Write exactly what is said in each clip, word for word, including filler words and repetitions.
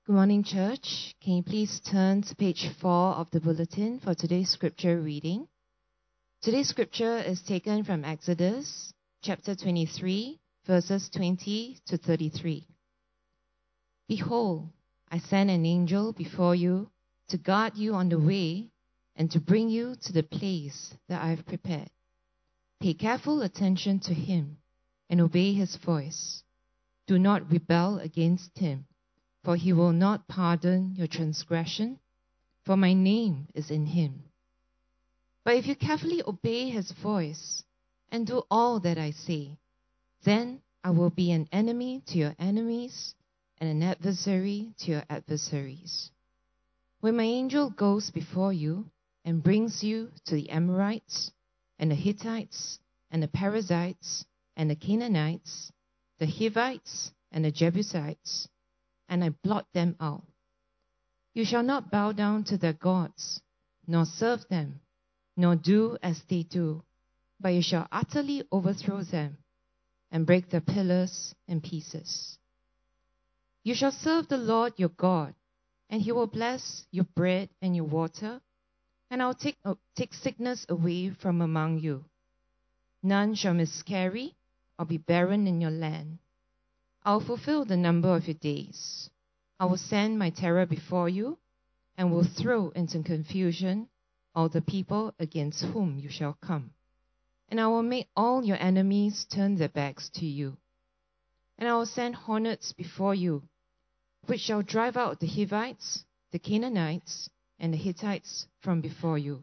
Good morning, church. Can you please turn to page four of the bulletin for today's scripture reading? Today's scripture is taken from Exodus chapter twenty-three, verses twenty to thirty-three. Behold, I send an angel before you to guard you on the way and to bring you to the place that I have prepared. Pay careful attention to him and obey his voice. Do not rebel against him, for he will not pardon your transgression, for my name is in him. But if you carefully obey his voice and do all that I say, then I will be an enemy to your enemies and an adversary to your adversaries. When my angel goes before you and brings you to the Amorites and the Hittites and the Perizzites and the Canaanites, the Hivites and the Jebusites, and I blot them out. You shall not bow down to their gods, nor serve them, nor do as they do, but you shall utterly overthrow them and break their pillars in pieces. You shall serve the Lord your God, and he will bless your bread and your water, and I will take, uh, take sickness away from among you. None shall miscarry or be barren in your land. I will fulfill the number of your days. I will send my terror before you, and will throw into confusion all the people against whom you shall come. And I will make all your enemies turn their backs to you. And I will send hornets before you, which shall drive out the Hivites, the Canaanites, and the Hittites from before you.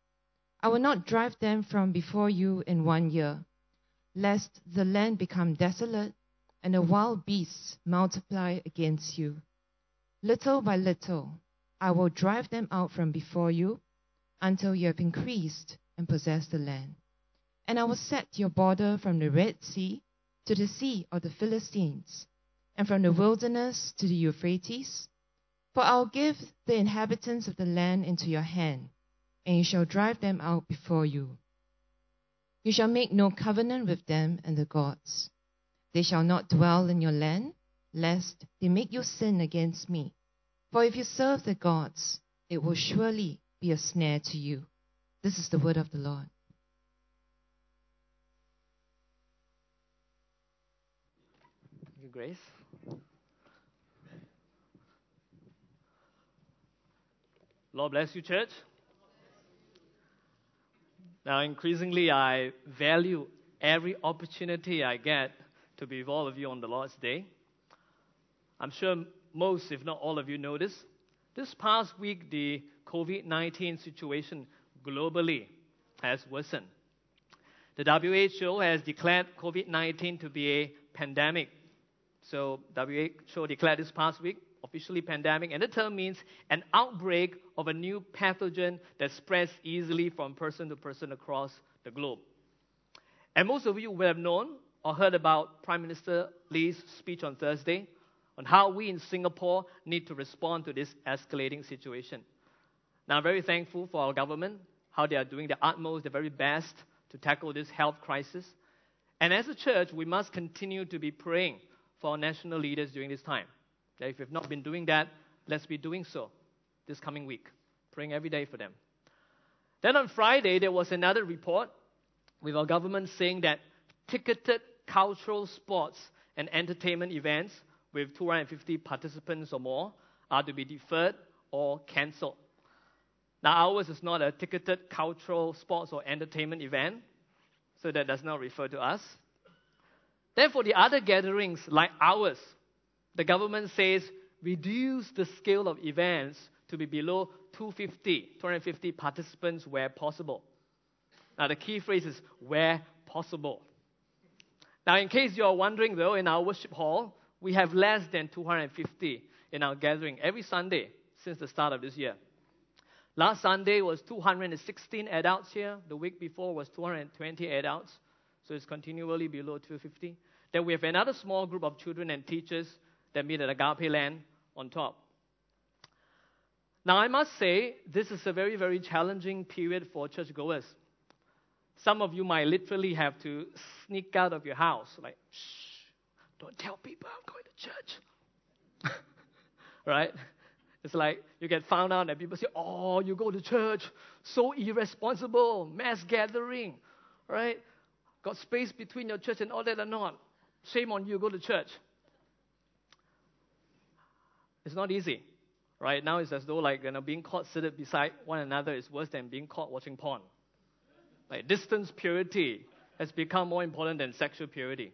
I will not drive them from before you in one year, lest the land become desolate and the wild beasts multiply against you. Little by little, I will drive them out from before you until you have increased and possessed the land. And I will set your border from the Red Sea to the Sea of the Philistines, and from the wilderness to the Euphrates. For I will give the inhabitants of the land into your hand, and you shall drive them out before you. You shall make no covenant with them and the gods. They shall not dwell in your land, lest they make you sin against me. For if you serve the gods, it will surely be a snare to you. This is the word of the Lord. Thank you, Grace. Lord bless you, church. Now, increasingly, I value every opportunity I get to be with all of you on the Lord's Day. I'm sure most, if not all of you, know this. This past week, the covid nineteen situation globally has worsened. The W H O has declared covid nineteen to be a pandemic. So W H O declared this past week officially pandemic, and the term means an outbreak of a new pathogen that spreads easily from person to person across the globe. And most of you will have known or heard about Prime Minister Lee's speech on Thursday on how we in Singapore need to respond to this escalating situation. Now, I'm very thankful for our government, how they are doing their utmost, their very best to tackle this health crisis. And as a church, we must continue to be praying for our national leaders during this time. That if we've not been doing that, let's be doing so this coming week, praying every day for them. Then on Friday, there was another report with our government saying that ticketed cultural, sports, and entertainment events with two hundred fifty participants or more are to be deferred or cancelled. Now, ours is not a ticketed cultural, sports, or entertainment event, so that does not refer to us. Then for the other gatherings like ours, the government says reduce the scale of events to be below two hundred fifty, two hundred fifty participants where possible. Now, the key phrase is where possible. Now, in case you're wondering, though, in our worship hall, we have less than two hundred fifty in our gathering every Sunday since the start of this year. Last Sunday was two hundred sixteen adults here. The week before was two hundred twenty adults. So it's continually below two hundred fifty. Then we have another small group of children and teachers that meet at Agape Land on top. Now, I must say, this is a very, very challenging period for churchgoers. Some of you might literally have to sneak out of your house, like, shh, don't tell people I'm going to church. right? It's like you get found out and people say, oh, you go to church, so irresponsible, mass gathering, right? Got space between your church and all that or not. Shame on you, go to church. It's not easy. Right now, it's as though like you know, being caught seated beside one another is worse than being caught watching porn. Like distance purity has become more important than sexual purity.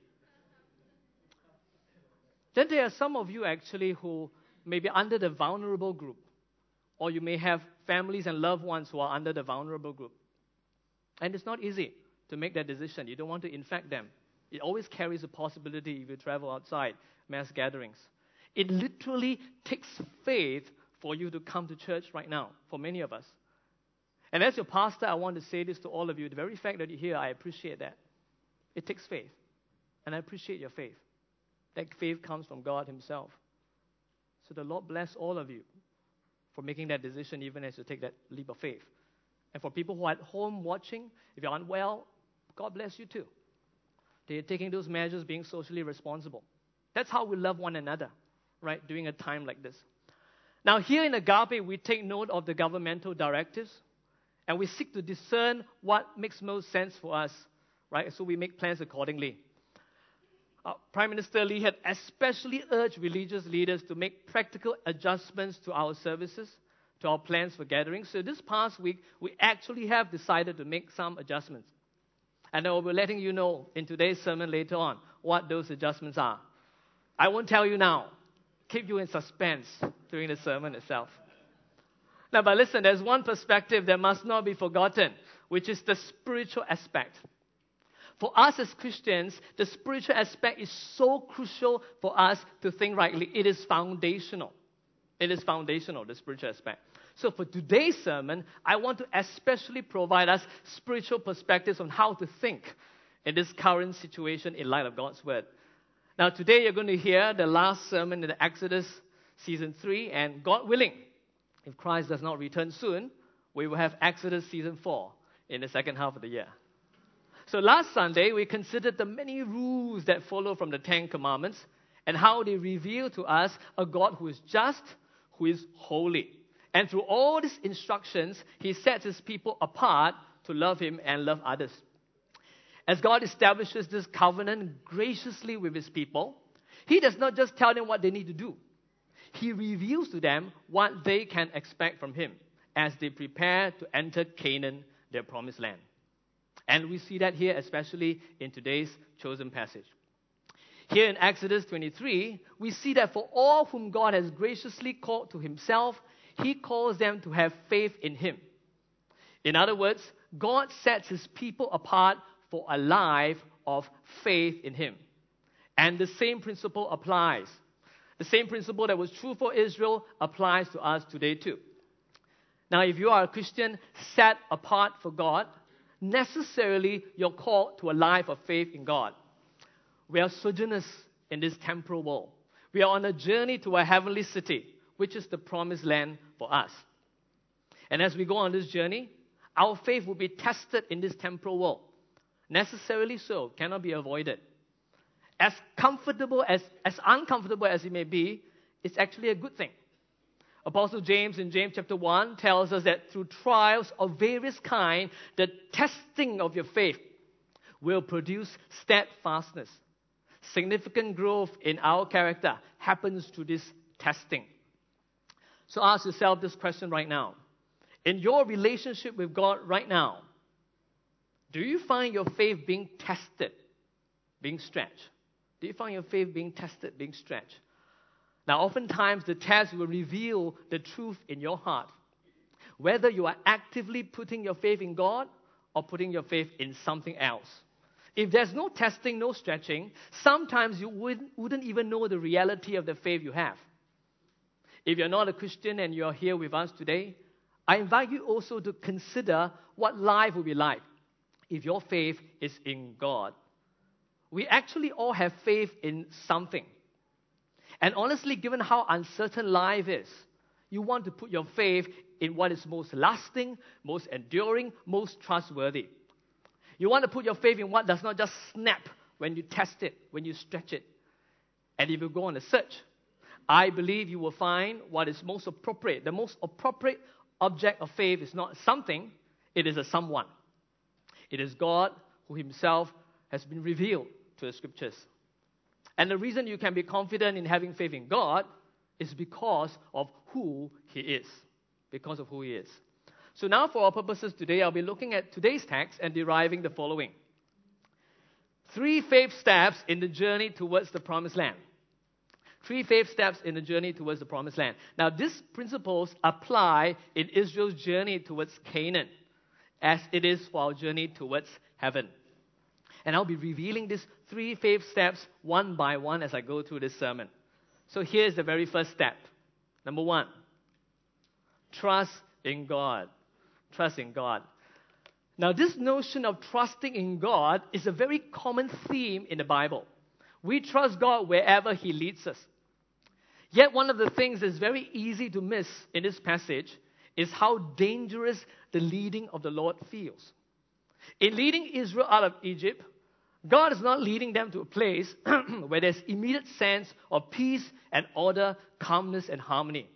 Then there are some of you actually who may be under the vulnerable group, or you may have families and loved ones who are under the vulnerable group. And it's not easy to make that decision. You don't want to infect them. It always carries a possibility if you travel outside mass gatherings. It literally takes faith for you to come to church right now, for many of us. And as your pastor, I want to say this to all of you. The very fact that you're here, I appreciate that. It takes faith. And I appreciate your faith. That faith comes from God himself. So the Lord bless all of you for making that decision even as you take that leap of faith. And for people who are at home watching, if you're unwell, God bless you too. They're taking those measures, being socially responsible. That's how we love one another, right, during a time like this. Now, here in Agape, we take note of the governmental directives, and we seek to discern what makes most sense for us, right? So we make plans accordingly. Uh, Prime Minister Lee had especially urged religious leaders to make practical adjustments to our services, to our plans for gatherings. So this past week, we actually have decided to make some adjustments. And I will be letting you know in today's sermon later on what those adjustments are. I won't tell you now. Keep you in suspense during the sermon itself. Now, but listen, there's one perspective that must not be forgotten, which is the spiritual aspect. For us as Christians, the spiritual aspect is so crucial for us to think rightly. It is foundational. It is foundational, the spiritual aspect. So for today's sermon, I want to especially provide us spiritual perspectives on how to think in this current situation in light of God's Word. Now, today you're going to hear the last sermon in the Exodus season three, and God willing, if Christ does not return soon, we will have Exodus season four in the second half of the year. So last Sunday, we considered the many rules that follow from the Ten Commandments and how they reveal to us a God who is just, who is holy. And through all these instructions, he sets his people apart to love him and love others. As God establishes this covenant graciously with his people, he does not just tell them what they need to do. He reveals to them what they can expect from him as they prepare to enter Canaan, their promised land. And we see that here, especially in today's chosen passage. Here in Exodus twenty-three, we see that for all whom God has graciously called to himself, he calls them to have faith in him. In other words, God sets his people apart for a life of faith in him. And the same principle applies. The same principle that was true for Israel applies to us today too. Now, if you are a Christian set apart for God, necessarily you're called to a life of faith in God. We are sojourners in this temporal world. We are on a journey to a heavenly city, which is the promised land for us. And as we go on this journey, our faith will be tested in this temporal world. Necessarily so, cannot be avoided. As comfortable as, as uncomfortable as it may be, it's actually a good thing. Apostle James in James chapter one tells us that through trials of various kind, the testing of your faith will produce steadfastness. Significant growth in our character happens through this testing. So ask yourself this question right now. In your relationship with God right now, do you find your faith being tested, being stretched? Do you find your faith being tested, being stretched? Now, oftentimes, the test will reveal the truth in your heart, whether you are actively putting your faith in God or putting your faith in something else. If there's no testing, no stretching, sometimes you wouldn't, wouldn't even know the reality of the faith you have. If you're not a Christian and you're here with us today, I invite you also to consider what life will be like if your faith is in God. We actually all have faith in something. And honestly, given how uncertain life is, you want to put your faith in what is most lasting, most enduring, most trustworthy. You want to put your faith in what does not just snap when you test it, when you stretch it. And if you go on a search, I believe you will find what is most appropriate. The most appropriate object of faith is not something, it is a someone. It is God who himself has been revealed to the scriptures. And the reason you can be confident in having faith in God is because of who he is. Because of who he is. So now for our purposes today, I'll be looking at today's text and deriving the following. Three faith steps in the journey towards the promised land. Three faith steps in the journey towards the promised land. Now, these principles apply in Israel's journey towards Canaan, as it is for our journey towards heaven. And I'll be revealing these three faith steps one by one as I go through this sermon. So here's the very first step. Number one, trust in God. Trust in God. Now, this notion of trusting in God is a very common theme in the Bible. We trust God wherever he leads us. Yet one of the things that's very easy to miss in this passage is how dangerous the leading of the Lord feels. In leading Israel out of Egypt, God is not leading them to a place where there's immediate sense of peace and order, calmness and harmony.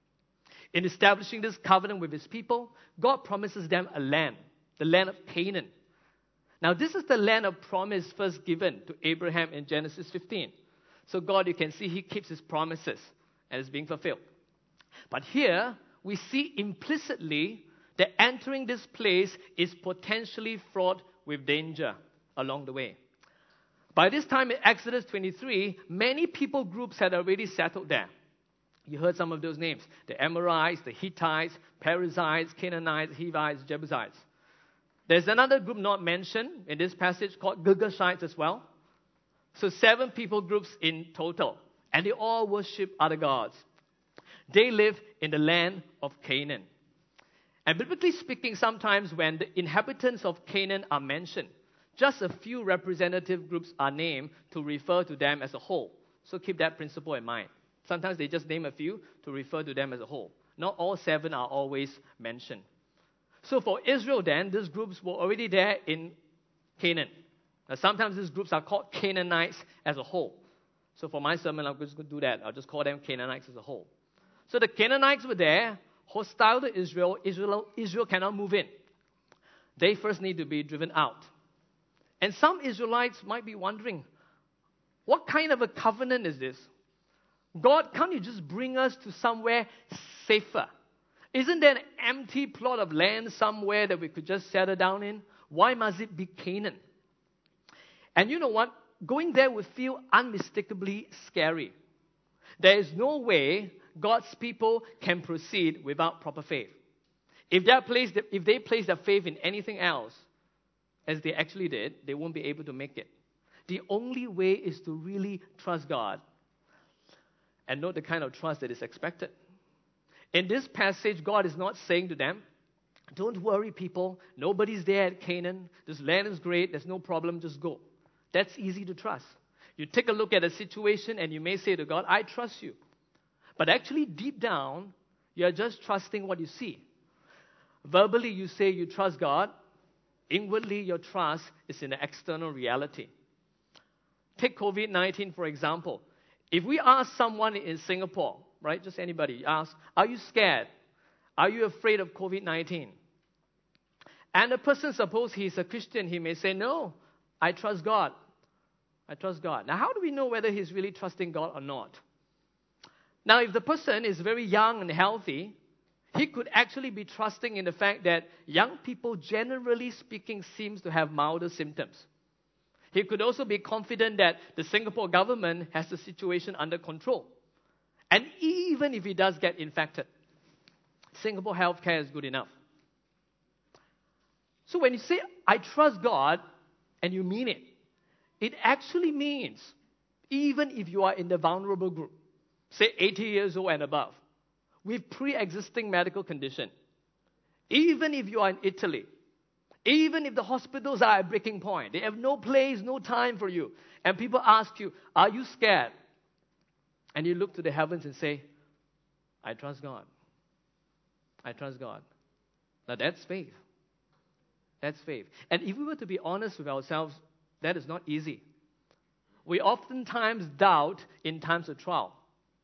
In establishing this covenant with his people, God promises them a land, the land of Canaan. Now, this is the land of promise first given to Abraham in Genesis fifteen. So God, you can see, he keeps his promises and it's being fulfilled. But here, we see implicitly that entering this place is potentially fraught with danger along the way. By this time in Exodus twenty-three, many people groups had already settled there. You heard some of those names. The Amorites, the Hittites, Perizzites, Canaanites, Hivites, Jebusites. There's another group not mentioned in this passage called Girgashites as well. So seven people groups in total. And they all worship other gods. They live in the land of Canaan. And biblically speaking, sometimes when the inhabitants of Canaan are mentioned, just a few representative groups are named to refer to them as a whole. So keep that principle in mind. Sometimes they just name a few to refer to them as a whole. Not all seven are always mentioned. So for Israel then, these groups were already there in Canaan. Now sometimes these groups are called Canaanites as a whole. So for my sermon, I'm just going to do that. I'll just call them Canaanites as a whole. So the Canaanites were there, hostile to Israel. Israel, Israel cannot move in. They first need to be driven out. And some Israelites might be wondering, what kind of a covenant is this? God, can't you just bring us to somewhere safer? Isn't there an empty plot of land somewhere that we could just settle down in? Why must it be Canaan? And you know what? Going there would feel unmistakably scary. There is no way God's people can proceed without proper faith. If they place, if they place their faith in anything else, as they actually did, they won't be able to make it. The only way is to really trust God and know the kind of trust that is expected. In this passage, God is not saying to them, don't worry, people. Nobody's there at Canaan. This land is great. There's no problem. Just go. That's easy to trust. You take a look at a situation and you may say to God, I trust you. But actually, deep down, you're just trusting what you see. Verbally, you say you trust God. Inwardly, your trust is in the external reality. Take covid nineteen, for example. If we ask someone in Singapore, right, just anybody, ask, are you scared? Are you afraid of covid nineteen? And the person, suppose he's a Christian, he may say, no, I trust God. I trust God. Now, how do we know whether he's really trusting God or not? Now, if the person is very young and healthy, he could actually be trusting in the fact that young people, generally speaking, seems to have milder symptoms. He could also be confident that the Singapore government has the situation under control. And even if he does get infected, Singapore healthcare is good enough. So when you say, I trust God, and you mean it, it actually means, even if you are in the vulnerable group, say eighty years old and above, with pre-existing medical condition, even if you are in Italy, even if the hospitals are at breaking point, they have no place, no time for you, and people ask you, are you scared? And you look to the heavens and say, I trust God. I trust God. Now that's faith. That's faith. And if we were to be honest with ourselves, that is not easy. We oftentimes doubt in times of trial.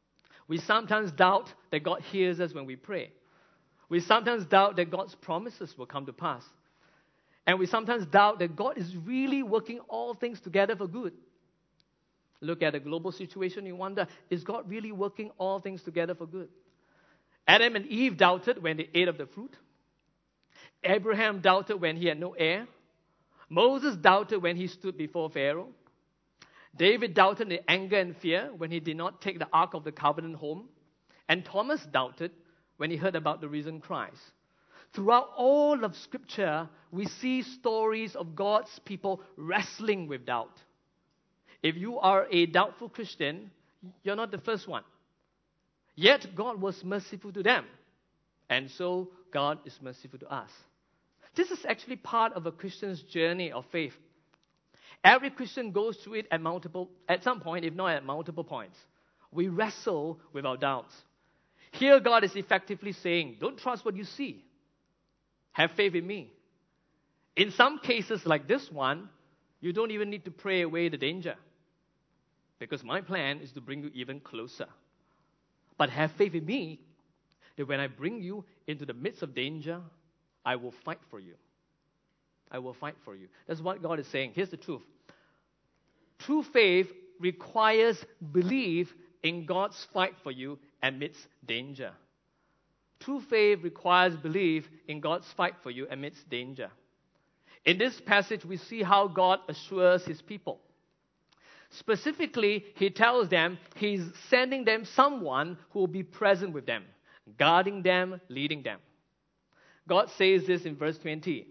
We sometimes doubt that God hears us when we pray. We sometimes doubt that God's promises will come to pass. And we sometimes doubt that God is really working all things together for good. Look at the global situation, you wonder, is God really working all things together for good? Adam and Eve doubted when they ate of the fruit. Abraham doubted when he had no heir. Moses doubted when he stood before Pharaoh. David doubted in anger and fear when he did not take the Ark of the Covenant home. And Thomas doubted when he heard about the risen Christ. Throughout all of Scripture, we see stories of God's people wrestling with doubt. If you are a doubtful Christian, you're not the first one. Yet God was merciful to them. And so God is merciful to us. This is actually part of a Christian's journey of faith. Every Christian goes through it at multiple, at some point, if not at multiple points. We wrestle with our doubts. Here God is effectively saying, don't trust what you see. Have faith in me. In some cases like this one, you don't even need to pray away the danger. Because my plan is to bring you even closer. But have faith in me that when I bring you into the midst of danger, I will fight for you. I will fight for you. That's what God is saying. Here's the truth. True faith requires belief in God's fight for you amidst danger. True faith requires belief in God's fight for you amidst danger. In this passage, we see how God assures His people. Specifically, He tells them He's sending them someone who will be present with them, guarding them, leading them. God says this in verse twenty.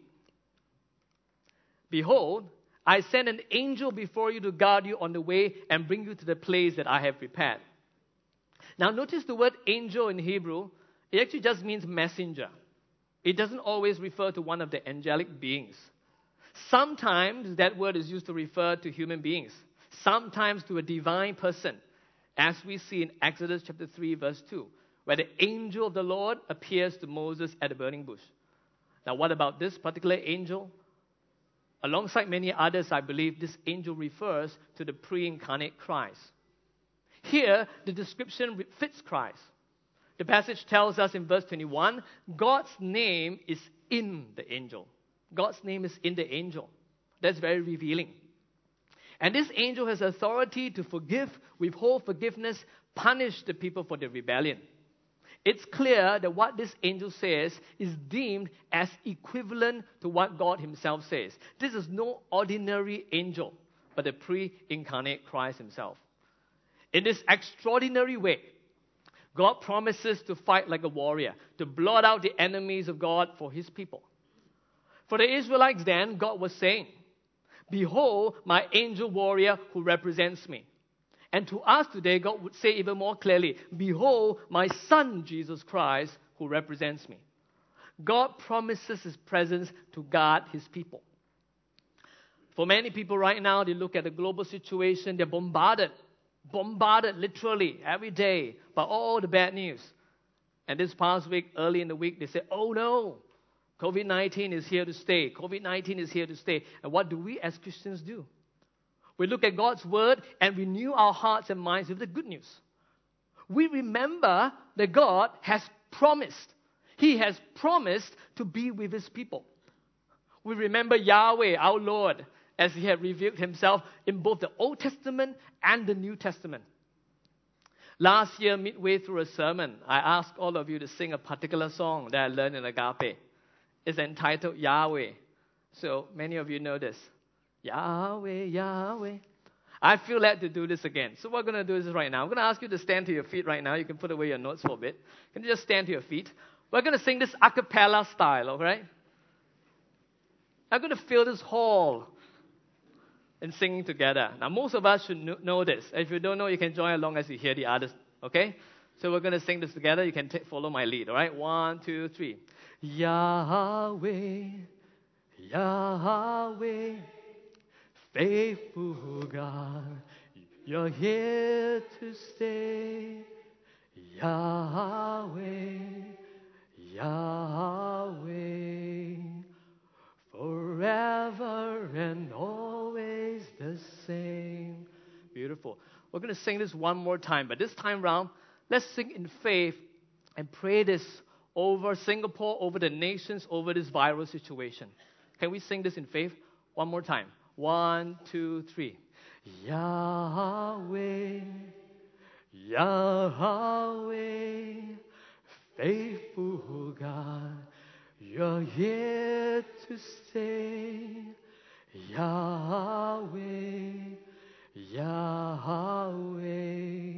Behold, I send an angel before you to guard you on the way and bring you to the place that I have prepared. Now notice the word angel in Hebrew. It actually just means messenger. It doesn't always refer to one of the angelic beings. Sometimes that word is used to refer to human beings. Sometimes to a divine person, as we see in Exodus chapter three, verse two, where the angel of the Lord appears to Moses at the burning bush. Now, what about this particular angel? Alongside many others, I believe this angel refers to the pre-incarnate Christ. Here, the description fits Christ. The passage tells us in verse twenty-one, God's name is in the angel. God's name is in the angel. That's very revealing. And this angel has authority to forgive, withhold forgiveness, punish the people for their rebellion. It's clear that what this angel says is deemed as equivalent to what God Himself says. This is no ordinary angel, but the pre-incarnate Christ Himself. In this extraordinary way, God promises to fight like a warrior, to blot out the enemies of God for His people. For the Israelites then, God was saying, behold, my angel warrior who represents me. And to us today, God would say even more clearly, behold, my Son, Jesus Christ, who represents me. God promises His presence to guard His people. For many people right now, they look at the global situation, they're bombarded, bombarded literally every day by all the bad news. And this past week, early in the week, they said, oh no, covid nineteen is here to stay. covid nineteen is here to stay. And what do we as Christians do? We look at God's Word and renew our hearts and minds with the good news. We remember that God has promised. He has promised to be with His people. We remember Yahweh, our Lord, as He had revealed Himself in both the Old Testament and the New Testament. Last year, midway through a sermon, I asked all of you to sing a particular song that I learned in Agape. It's entitled Yahweh. So many of you know this. Yahweh, Yahweh. I feel led to do this again. So what we're going to do is right now. I'm going to ask you to stand to your feet right now. You can put away your notes for a bit. Can you just stand to your feet? We're going to sing this a cappella style, all right? I'm going to fill this hall in singing together. Now, most of us should know this. If you don't know, you can join along as you hear the others, okay? So we're going to sing this together. You can t- follow my lead, all right? One, two, three. Yahweh, Yahweh, faithful God, you're here to stay. Yahweh, Yahweh, forever and always the same. Beautiful. We're going to sing this one more time, but this time round, let's sing in faith and pray this over Singapore, over the nations, over this viral situation. Can we sing this in faith? One more time. One, two, three. Yahweh, Yahweh, faithful God, you're here to stay. Yahweh, Yahweh,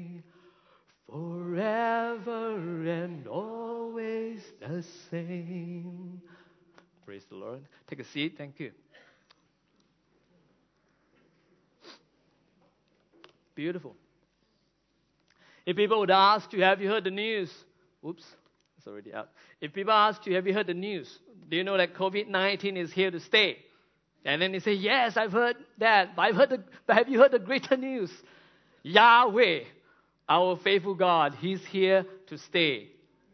forever and always the same. Praise the Lord. Take a seat. Thank you. Beautiful. If people would ask you, have you heard the news? Oops, it's already up. If people ask you, have you heard the news? Do you know that covid nineteen is here to stay? And then they say, yes, I've heard that. But, I've heard the, but have you heard the greater news? Yahweh, our faithful God, He's here to stay.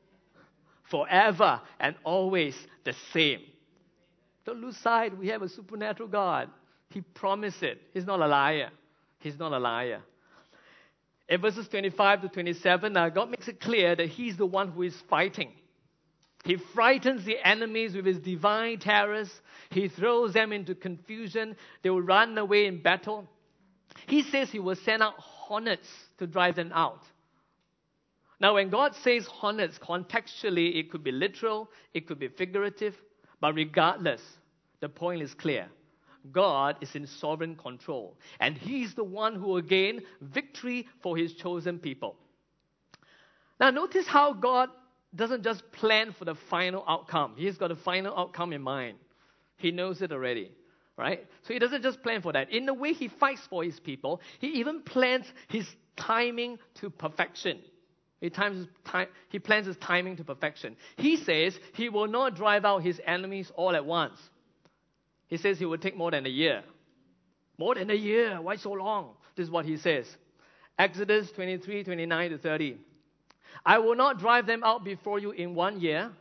Forever and always the same. Don't lose sight. We have a supernatural God. He promised it. He's not a liar. He's not a liar. In verses twenty-five to twenty-seven, uh, God makes it clear that He's the one who is fighting. He frightens the enemies with His divine terrors. He throws them into confusion. They will run away in battle. He says He will send out hornets to drive them out. Now, when God says hornets, contextually, it could be literal, it could be figurative, but regardless, the point is clear. God is in sovereign control, and He's the one who will gain victory for His chosen people. Now, notice how God doesn't just plan for the final outcome. He's got a final outcome in mind. He knows it already, right? So He doesn't just plan for that. In the way He fights for His people, He even plans His timing to perfection. He, times his time, he plans His timing to perfection. He says He will not drive out His enemies all at once. He says He will take more than a year. More than a year? Why so long? This is what He says. Exodus twenty-three, twenty-nine to thirty. I will not drive them out before you in one year,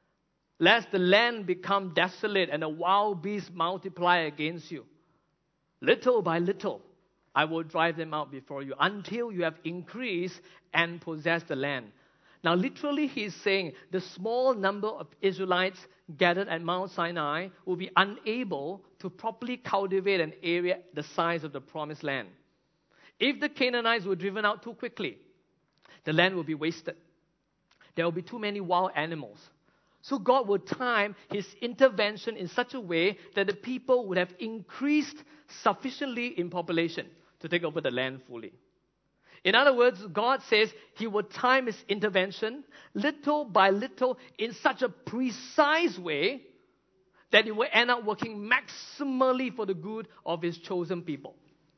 lest the land become desolate and the wild beasts multiply against you. Little by little, I will drive them out before you until you have increased and possessed the land. Now, literally, He's saying the small number of Israelites gathered at Mount Sinai will be unable to properly cultivate an area the size of the promised land. If the Canaanites were driven out too quickly, the land will be wasted. There will be too many wild animals. So God will time His intervention in such a way that the people would have increased sufficiently in population to take over the land fully. In other words, God says He will time His intervention little by little in such a precise way that it will end up working maximally for the good of His chosen people.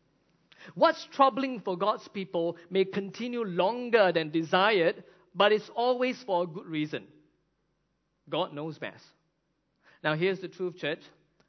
What's troubling for God's people may continue longer than desired, but it's always for a good reason. God knows best. Now, here's the truth, church.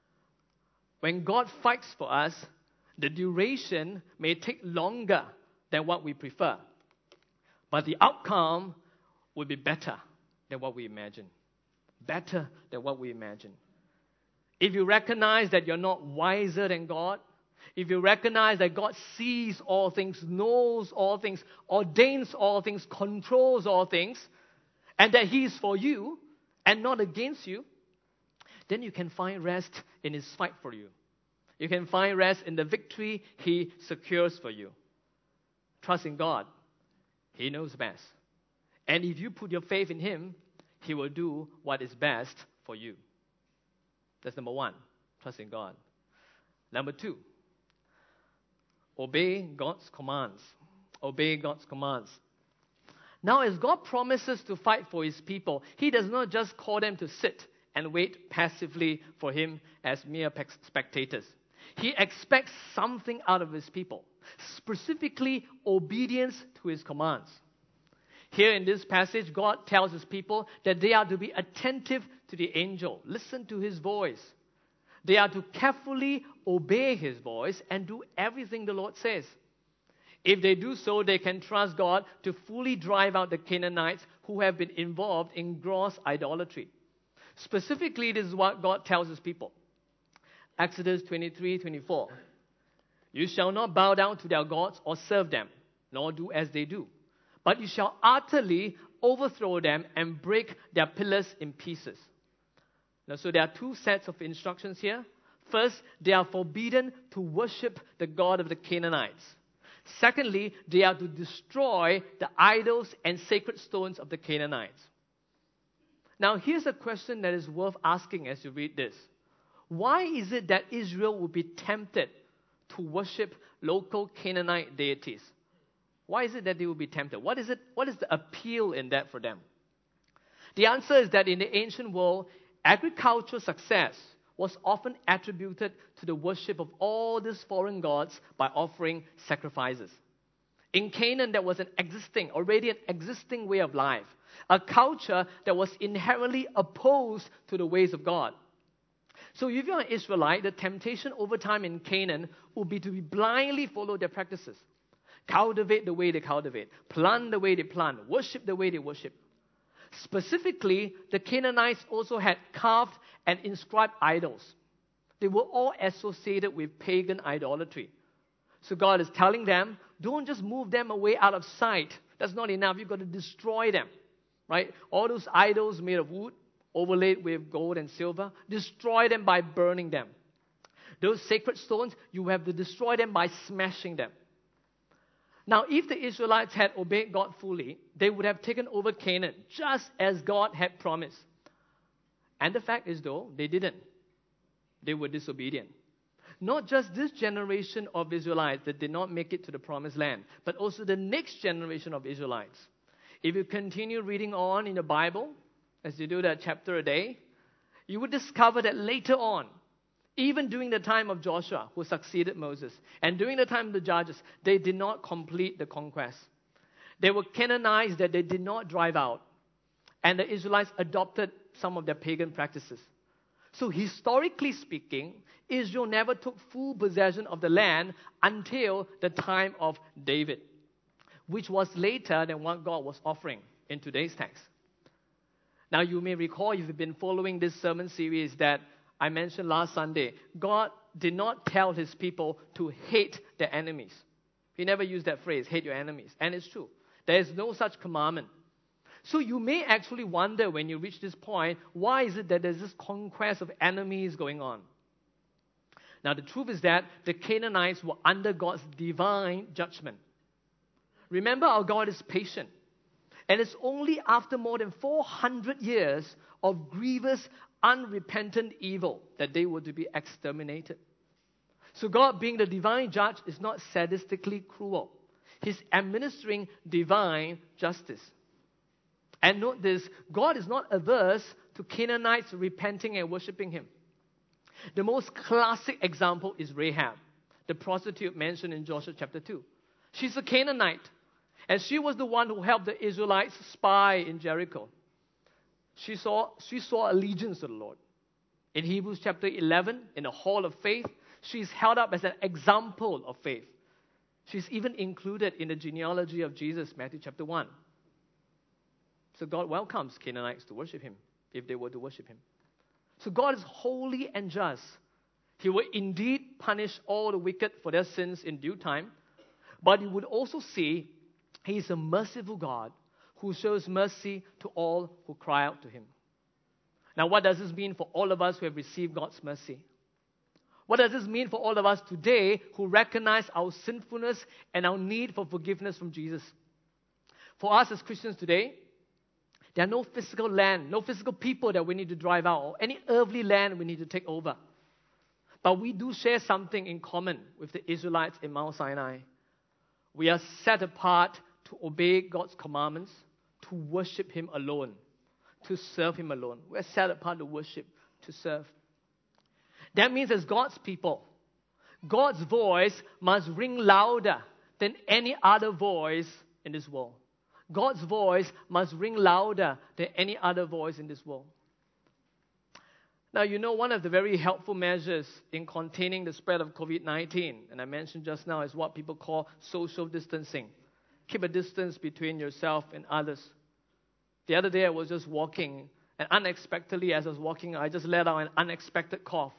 When God fights for us, the duration may take longer than what we prefer, but the outcome will be better than what we imagine. Better than what we imagine. If you recognize that you're not wiser than God, if you recognize that God sees all things, knows all things, ordains all things, controls all things, and that He is for you and not against you, then you can find rest in His fight for you. You can find rest in the victory He secures for you. Trust in God. He knows best. And if you put your faith in Him, He will do what is best for you. That's number one. Trust in God. Number two, obey God's commands. Obey God's commands. Now, as God promises to fight for His people, He does not just call them to sit and wait passively for Him as mere spectators. He expects something out of His people, specifically obedience to His commands. Here in this passage, God tells His people that they are to be attentive to the angel, listen to his voice. They are to carefully obey His voice and do everything the Lord says. If they do so, they can trust God to fully drive out the Canaanites who have been involved in gross idolatry. Specifically, this is what God tells His people. Exodus twenty-three, twenty-four. You shall not bow down to their gods or serve them, nor do as they do. but you shall utterly overthrow them and break their pillars in pieces. Now, so there are two sets of instructions here. First, they are forbidden to worship the god of the Canaanites. Secondly, they are to destroy the idols and sacred stones of the Canaanites. Now, here's a question that is worth asking as you read this. Why is it that Israel would be tempted to worship local Canaanite deities? Why is it that they would be tempted? What is it? What is the appeal in that for them? The answer is that in the ancient world, agricultural success was often attributed to the worship of all these foreign gods by offering sacrifices. In Canaan, there was an existing, already an existing way of life, a culture that was inherently opposed to the ways of God. So if you're an Israelite, the temptation over time in Canaan would be to blindly follow their practices. Cultivate the way they cultivate, plant the way they plant, worship the way they worship. Specifically, the Canaanites also had carved and inscribed idols. They were all associated with pagan idolatry. So God is telling them, don't just move them away out of sight. That's not enough. You've got to destroy them. Right? All those idols made of wood, overlaid with gold and silver, destroy them by burning them. Those sacred stones, you have to destroy them by smashing them. Now, if the Israelites had obeyed God fully, they would have taken over Canaan, just as God had promised. And the fact is, though, they didn't. They were disobedient. Not just this generation of Israelites that did not make it to the promised land, but also the next generation of Israelites. If you continue reading on in the Bible, as you do that chapter a day, you would discover that later on, even during the time of Joshua, who succeeded Moses, and during the time of the Judges, they did not complete the conquest. They were Canaanites that they did not drive out. And the Israelites adopted some of their pagan practices. So historically speaking, Israel never took full possession of the land until the time of David, which was later than what God was offering in today's text. Now, you may recall, if you've been following this sermon series, that I mentioned last Sunday, God did not tell his people to hate their enemies. He never used that phrase, hate your enemies. And it's true. There is no such commandment. So you may actually wonder when you reach this point, why is it that there's this conquest of enemies going on? Now, the truth is that the Canaanites were under God's divine judgment. Remember, our God is patient. And it's only after more than four hundred years of grievous, unrepentant evil that they were to be exterminated. So God, being the divine judge, is not sadistically cruel. He's administering divine justice. And note this, God is not averse to Canaanites repenting and worshiping him. The most classic example is Rahab, the prostitute mentioned in Joshua chapter two. She's a Canaanite, and she was the one who helped the Israelites spy in Jericho. She saw, she saw allegiance to the Lord. In Hebrews chapter eleven, in the hall of faith, she's held up as an example of faith. She's even included in the genealogy of Jesus, Matthew chapter one. So God welcomes Canaanites to worship him, if they were to worship him. So God is holy and just. He will indeed punish all the wicked for their sins in due time, but you would also see he is a merciful God who shows mercy to all who cry out to him. Now, what does this mean for all of us who have received God's mercy? What does this mean for all of us today who recognize our sinfulness and our need for forgiveness from Jesus? For us as Christians today, there are no physical land, no physical people that we need to drive out, or any earthly land we need to take over. But we do share something in common with the Israelites in Mount Sinai. We are set apart to obey God's commandments, to worship him alone, to serve him alone. We are set apart to worship, to serve. That means as God's people, God's voice must ring louder than any other voice in this world. God's voice must ring louder than any other voice in this world. Now, you know, one of the very helpful measures in containing the spread of covid nineteen, and I mentioned just now, is what people call social distancing. Keep a distance between yourself and others. The other day, I was just walking, and unexpectedly, as I was walking, I just let out an unexpected cough.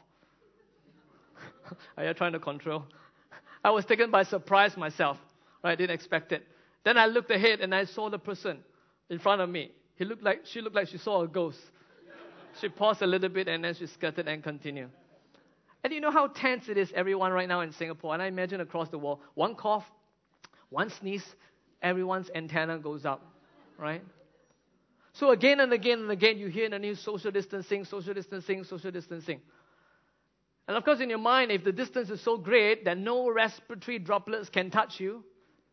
Are you trying to control? I was taken by surprise myself. Right? I didn't expect it. Then I looked ahead and I saw the person in front of me. He looked like, she looked like she saw a ghost. She paused a little bit and then she skirted and continued. And you know how tense it is, everyone right now in Singapore, and I imagine across the world, one cough, one sneeze, everyone's antenna goes up, right? So again and again and again, you hear in the news, social distancing, social distancing, social distancing. And of course, in your mind, if the distance is so great that no respiratory droplets can touch you,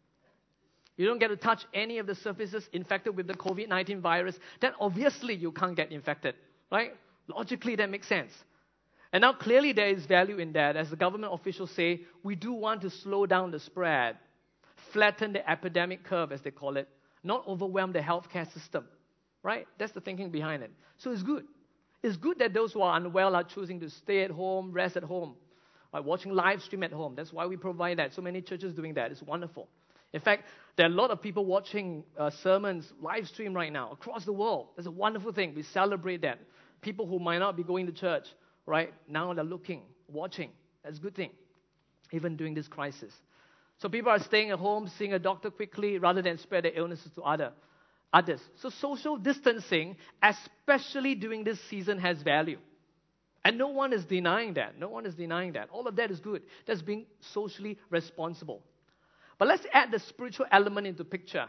you don't get to touch any of the surfaces infected with the COVID nineteen virus, then obviously you can't get infected, right? Logically, that makes sense. And now clearly there is value in that. As the government officials say, we do want to slow down the spread, flatten the epidemic curve, as they call it, not overwhelm the healthcare system, right? That's the thinking behind it. So it's good. It's good that those who are unwell are choosing to stay at home, rest at home, by watching live stream at home. That's why we provide that. So many churches doing that. It's wonderful. In fact, there are a lot of people watching uh, sermons live stream right now across the world. That's a wonderful thing. We celebrate that. People who might not be going to church, right, now they're looking, watching. That's a good thing, even during this crisis. So people are staying at home, seeing a doctor quickly, rather than spread their illnesses to other, others. So social distancing, especially during this season, has value. And no one is denying that. No one is denying that. All of that is good. That's being socially responsible. But let's add the spiritual element into picture.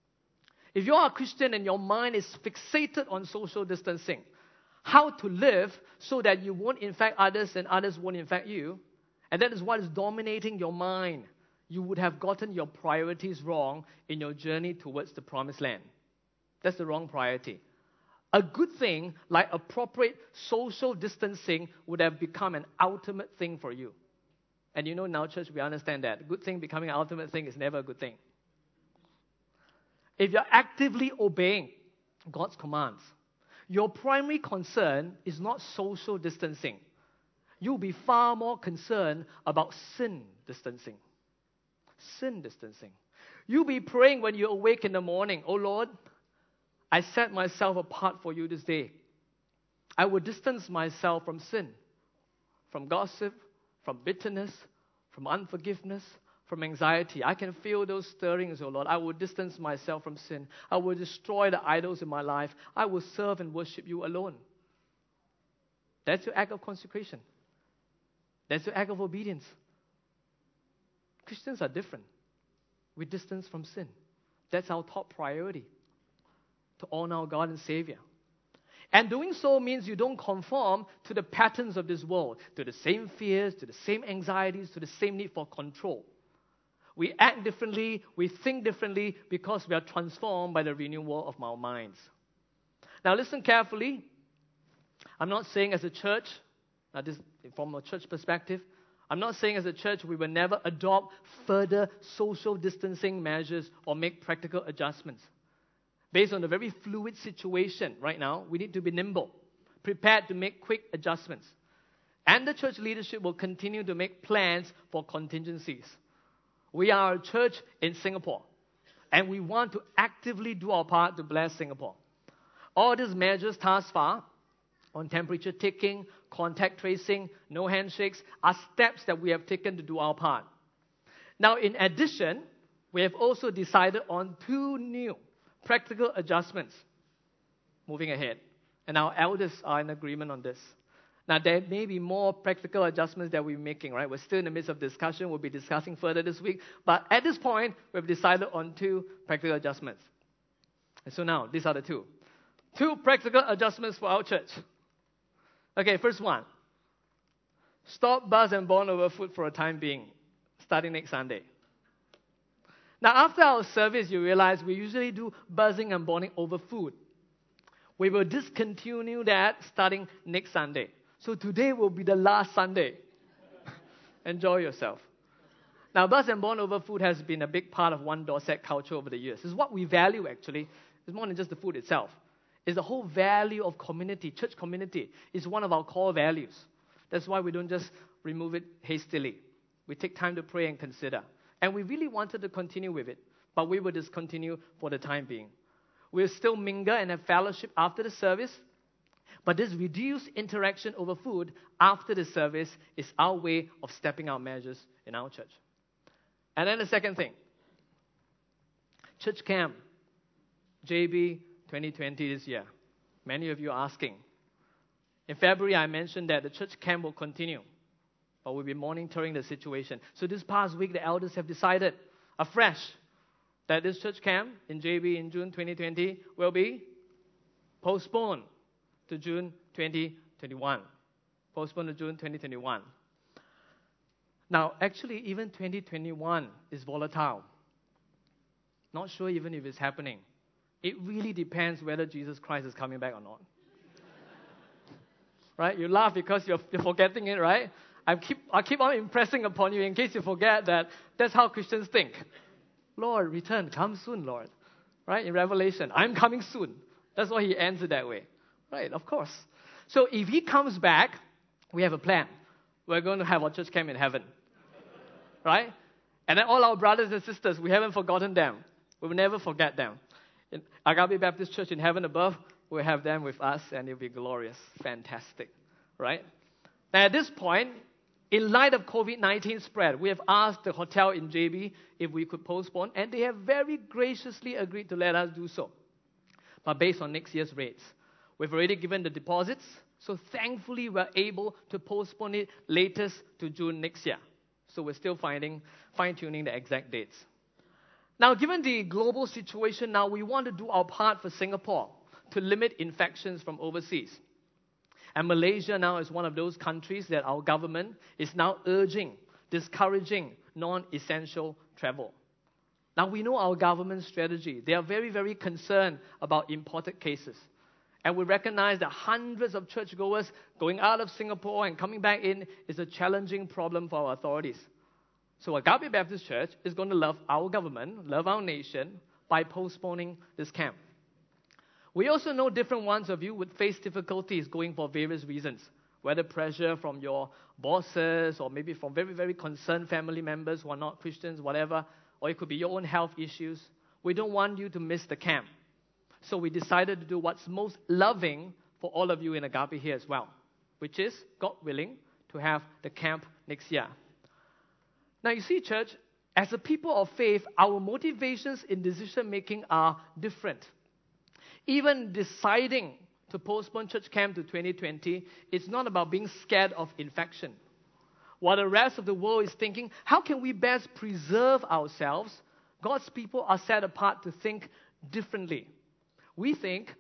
If you are a Christian and your mind is fixated on social distancing, how to live so that you won't infect others and others won't infect you, and that is what is dominating your mind, you would have gotten your priorities wrong in your journey towards the promised land. That's the wrong priority. A good thing like appropriate social distancing would have become an ultimate thing for you. And you know, in our church, we understand that. A good thing becoming an ultimate thing is never a good thing. If you're actively obeying God's commands, your primary concern is not social distancing. You'll be far more concerned about sin distancing. Sin distancing. You'll be praying when you awake in the morning, "Oh Lord, I set myself apart for you this day. I will distance myself from sin, from gossip, from bitterness, from unforgiveness, from anxiety. I can feel those stirrings, oh Lord. I will distance myself from sin. I will destroy the idols in my life. I will serve and worship you alone." That's your act of consecration. That's your act of obedience. Christians are different. We distance from sin. That's our top priority, to honor our God and Savior. And doing so means you don't conform to the patterns of this world, to the same fears, to the same anxieties, to the same need for control. We act differently, we think differently because we are transformed by the renewal of our minds. Now listen carefully. I'm not saying as a church, now this, from a church perspective, I'm not saying as a church we will never adopt further social distancing measures or make practical adjustments. Based on the very fluid situation right now, we need to be nimble, prepared to make quick adjustments. And the church leadership will continue to make plans for contingencies. We are a church in Singapore, and we want to actively do our part to bless Singapore. All these measures thus far, on temperature taking, contact tracing, no handshakes, are steps that we have taken to do our part. Now, in addition, we have also decided on two new practical adjustments moving ahead. And our elders are in agreement on this. Now, there may be more practical adjustments that we're making, right? We're still in the midst of discussion. We'll be discussing further this week. But at this point, we've decided on two practical adjustments. And so now, these are the two. Two practical adjustments for our church. Okay, first one. Stop buzz and bond over food for a time being, starting next Sunday. Now, after our service, you realize we usually do buzzing and bonding over food. We will discontinue that starting next Sunday. So today will be the last Sunday. Enjoy yourself. Now, buzz and bond over food has been a big part of One Dorset culture over the years. It's what we value, actually. It's more than just the food itself. It's the whole value of community. Church community is one of our core values. That's why we don't just remove it hastily. We take time to pray and consider. And we really wanted to continue with it, but we will discontinue for the time being. We'll still mingle and have fellowship after the service, but this reduced interaction over food after the service is our way of stepping out measures in our church. And then the second thing, Church camp, J B twenty twenty this year. Many of you are asking. In February, I mentioned that the church camp will continue, but we'll be monitoring the situation. So this past week, the elders have decided afresh that this church camp in J B in June twenty twenty will be postponed to June twenty twenty-one. Postponed to June twenty twenty-one. Now, actually, even twenty twenty-one is volatile. Not sure even if it's happening. It really depends whether Jesus Christ is coming back or not. Right? You laugh because you're, you're forgetting it, right? I keep, I keep on impressing upon you in case you forget that that's how Christians think. Lord, return, come soon, Lord. Right? In Revelation, I'm coming soon. That's why he ends it that way. Right? Of course. So if he comes back, we have a plan. We're going to have our church camp in heaven. Right? And then all our brothers and sisters, we haven't forgotten them. We will never forget them. In Agape Baptist Church in heaven above, we'll have them with us, and it'll be glorious. Fantastic. Right? Now, at this point, in light of COVID nineteen spread, we have asked the hotel in J B if we could postpone, and they have very graciously agreed to let us do so. But based on next year's rates, we've already given the deposits, so thankfully we're able to postpone it latest to June next year. So we're still finding, fine-tuning the exact dates. Now, given the global situation now, we want to do our part for Singapore to limit infections from overseas. And Malaysia now is one of those countries that our government is now urging, discouraging non-essential travel. Now, we know our government strategy. They are very, very concerned about imported cases. And we recognize that hundreds of churchgoers going out of Singapore and coming back in is a challenging problem for our authorities. So Agape Baptist Church is going to love our government, love our nation, by postponing this camp. We also know different ones of you would face difficulties going for various reasons, whether pressure from your bosses or maybe from very, very concerned family members who are not Christians, whatever, or it could be your own health issues. We don't want you to miss the camp. So we decided to do what's most loving for all of you in Agape here as well, which is, God willing, to have the camp next year. Now, you see, church, as a people of faith, our motivations in decision-making are different. Even deciding to postpone church camp to twenty twenty, it's not about being scared of infection. While the rest of the world is thinking, how can we best preserve ourselves? God's people are set apart to think differently. We think,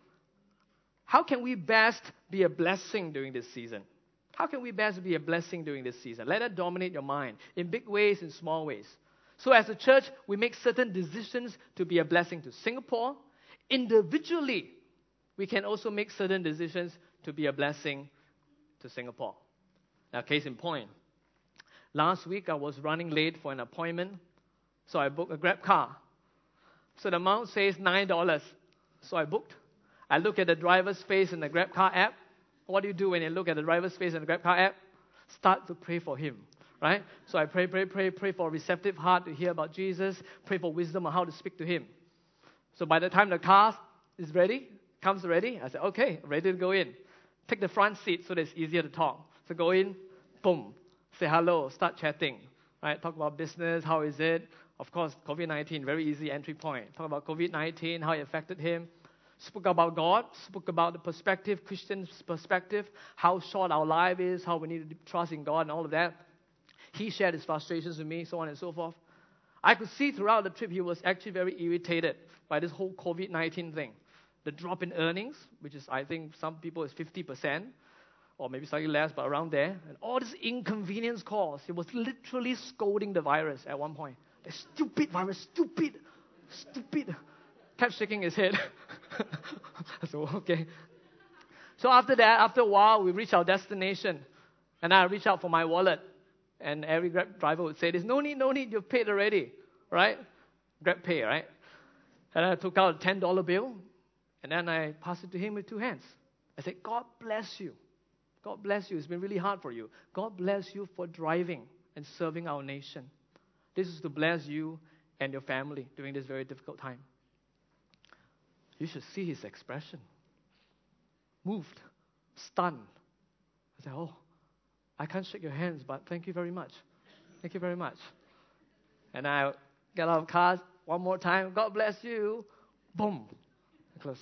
how can we best be a blessing during this season? How can we best be a blessing during this season? Let that dominate your mind in big ways, in small ways. So as a church, we make certain decisions to be a blessing to Singapore. Individually, we can also make certain decisions to be a blessing to Singapore. Now, case in point, last week I was running late for an appointment, so I booked a Grab car. So the amount says nine dollars. So I booked. I look at the driver's face in the Grab car app. What do you do when you look at the driver's face in the Grab car app? Start to pray for him, right? So I pray, pray, pray, pray for a receptive heart to hear about Jesus, pray for wisdom on how to speak to him. So by the time the car is ready, comes ready, I said, okay, ready to go in. Take the front seat so that it's easier to talk. So go in, boom, say hello, start chatting, right? Talk about business, how is it? Of course, COVID nineteen, very easy entry point. Talk about COVID nineteen, how it affected him. Spoke about God, spoke about the perspective, Christian perspective, how short our life is, how we need to trust in God and all of that. He shared his frustrations with me, so on and so forth. I could see throughout the trip he was actually very irritated by this whole COVID nineteen thing. The drop in earnings, which is, I think, some people is fifty percent, or maybe slightly less, but around there. And all this inconvenience caused. He was literally scolding the virus at one point. The stupid virus, stupid, stupid. Kept shaking his head. So, okay. So after that, after a while, we reached our destination. And I reached out for my wallet. And every Grab driver would say, there's no need, no need, you've paid already. Right? Grab pay, right? And I took out a ten dollar bill. And then I passed it to him with two hands. I said, God bless you. God bless you. It's been really hard for you. God bless you for driving and serving our nation. This is to bless you and your family during this very difficult time. You should see his expression. Moved, stunned. I said, oh, I can't shake your hands, but thank you very much. Thank you very much. And I got out of the car, One more time. God bless you. Boom. Close.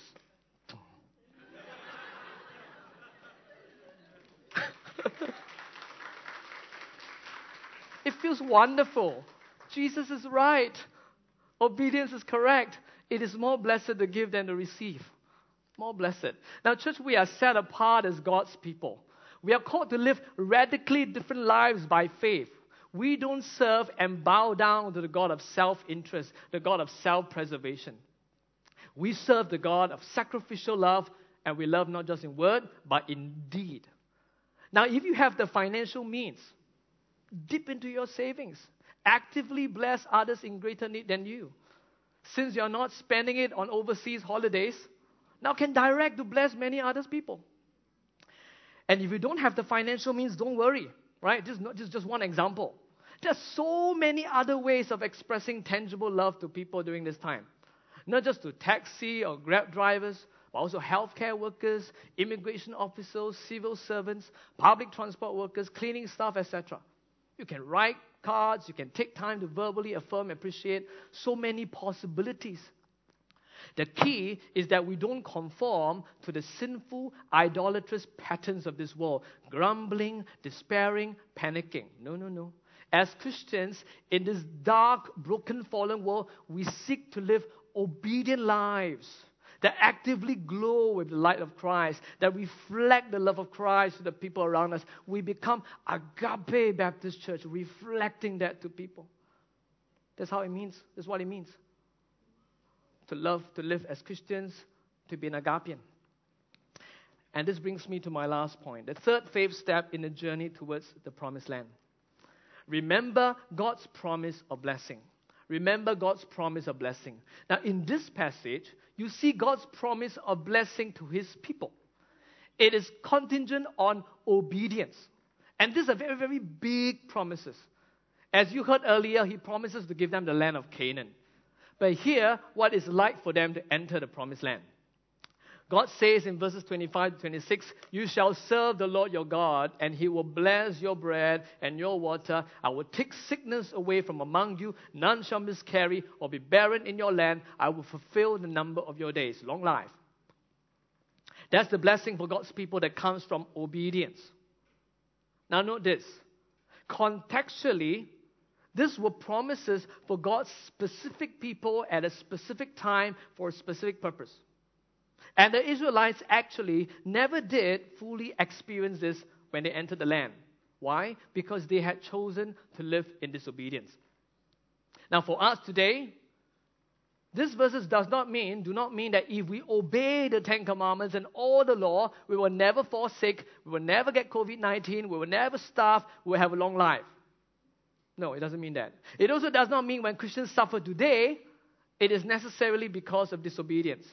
It feels wonderful. Jesus is right. Obedience is correct. It is more blessed to give than to receive. More blessed. Now, church, we are set apart as God's people. We are called to live radically different lives by faith. We don't serve and bow down to the God of self-interest, the God of self-preservation. We serve the God of sacrificial love, and we love not just in word, but in deed. Now, if you have the financial means, dip into your savings. Actively bless others in greater need than you. Since you're not spending it on overseas holidays, now can direct to bless many other people. And if you don't have the financial means, don't worry, right? This is not just, just one example. There's so many other ways of expressing tangible love to people during this time. Not just to taxi or Grab drivers, but also healthcare workers, immigration officers, civil servants, public transport workers, cleaning staff, et cetera. You can write cards, you can take time to verbally affirm, appreciate. So many possibilities. The key is that we don't conform to the sinful, idolatrous patterns of this world. Grumbling, despairing, panicking. No, no, no. As Christians, in this dark, broken, fallen world, we seek to live obedient lives that actively glow with the light of Christ, that reflect the love of Christ to the people around us. We become Agape Baptist Church, reflecting that to people. That's how it means. That's what it means. To love, to live as Christians, to be an Agapean. And this brings me to my last point, the third faith step in the journey towards the promised land. Remember God's promise of blessing. Remember God's promise of blessing. Now, in this passage, you see God's promise of blessing to His people. It is contingent on obedience. And these are very, very big promises. As you heard earlier, He promises to give them the land of Canaan. But here, what it's like for them to enter the promised land. God says in verses twenty-five to twenty-six, you shall serve the Lord your God, and He will bless your bread and your water. I will take sickness away from among you. None shall miscarry or be barren in your land. I will fulfill the number of your days. Long life. That's the blessing for God's people that comes from obedience. Now note this. Contextually, these were promises for God's specific people at a specific time for a specific purpose. And the Israelites actually never did fully experience this when they entered the land. Why? Because they had chosen to live in disobedience. Now for us today, this verses does not mean, do not mean that if we obey the Ten Commandments and all the law, we will never fall sick, we will never get covid nineteen, we will never starve, we will have a long life. No, it doesn't mean that. It also does not mean when Christians suffer today, it is necessarily because of disobedience.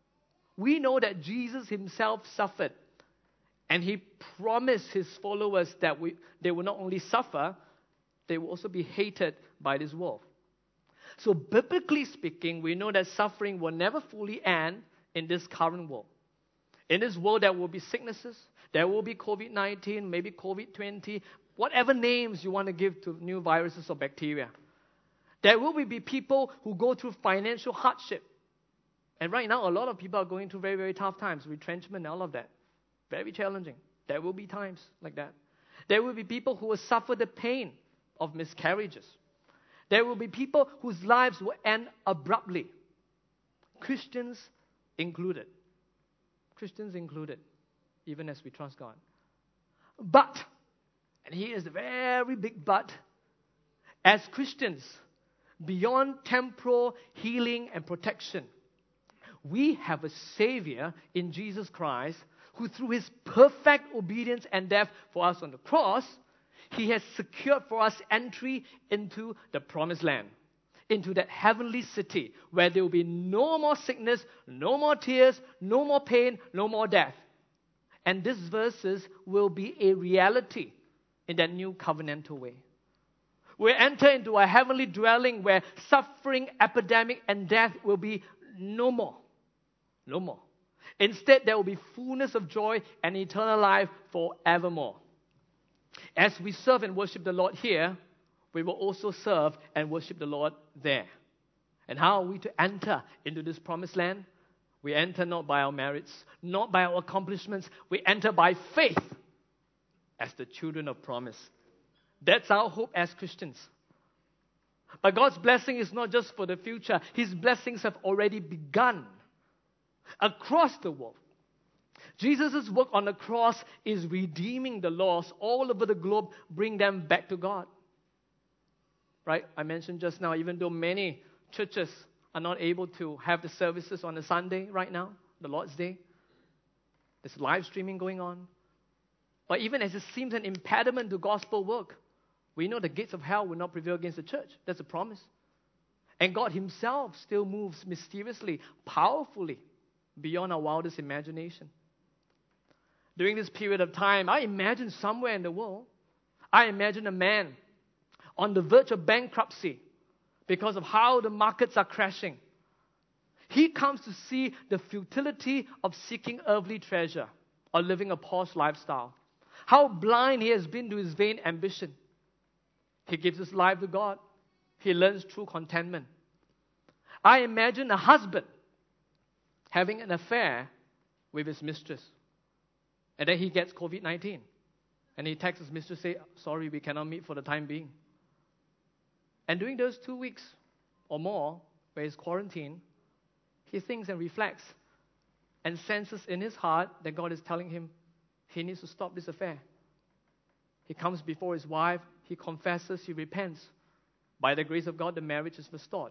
We know that Jesus Himself suffered, and He promised His followers that we, they will not only suffer, they will also be hated by this world. So biblically speaking, we know that suffering will never fully end in this current world. In this world, there will be sicknesses, there will be covid nineteen, maybe covid twenty, whatever names you want to give to new viruses or bacteria. There will be people who go through financial hardship. And right now, a lot of people are going through very, very tough times, retrenchment and all of that. Very challenging. There will be times like that. There will be people who will suffer the pain of miscarriages. There will be people whose lives will end abruptly. Christians included. Christians included, even as we trust God. But, and here is the very big but, as Christians, beyond temporal healing and protection, we have a Savior in Jesus Christ who through His perfect obedience and death for us on the cross, He has secured for us entry into the promised land, into that heavenly city where there will be no more sickness, no more tears, no more pain, no more death. And these verses will be a reality in that new covenantal way. We'll enter into a heavenly dwelling where suffering, epidemic, and death will be no more. No more. Instead, there will be fullness of joy and eternal life forevermore. As we serve and worship the Lord here, we will also serve and worship the Lord there. And how are we to enter into this promised land? We enter not by our merits, not by our accomplishments. We enter by faith as the children of promise. That's our hope as Christians. But God's blessing is not just for the future. His blessings have already begun across the world. Jesus' work on the cross is redeeming the lost all over the globe, bring them back to God. Right? I mentioned just now, even though many churches are not able to have the services on a Sunday right now, the Lord's Day, there's live streaming going on. But even as it seems an impediment to gospel work, we know the gates of hell will not prevail against the church. That's a promise. And God himself still moves mysteriously, powerfully, beyond our wildest imagination. During this period of time, I imagine somewhere in the world, I imagine a man on the verge of bankruptcy because of how the markets are crashing. He comes to see the futility of seeking earthly treasure or living a posh lifestyle. How blind he has been to his vain ambition. He gives his life to God. He learns true contentment. I imagine a husband having an affair with his mistress. And then he gets covid nineteen. And he texts his mistress, say, sorry, we cannot meet for the time being. And during those two weeks or more, where he's quarantined, he thinks and reflects and senses in his heart that God is telling him he needs to stop this affair. He comes before his wife, he confesses, he repents. By the grace of God, the marriage is restored.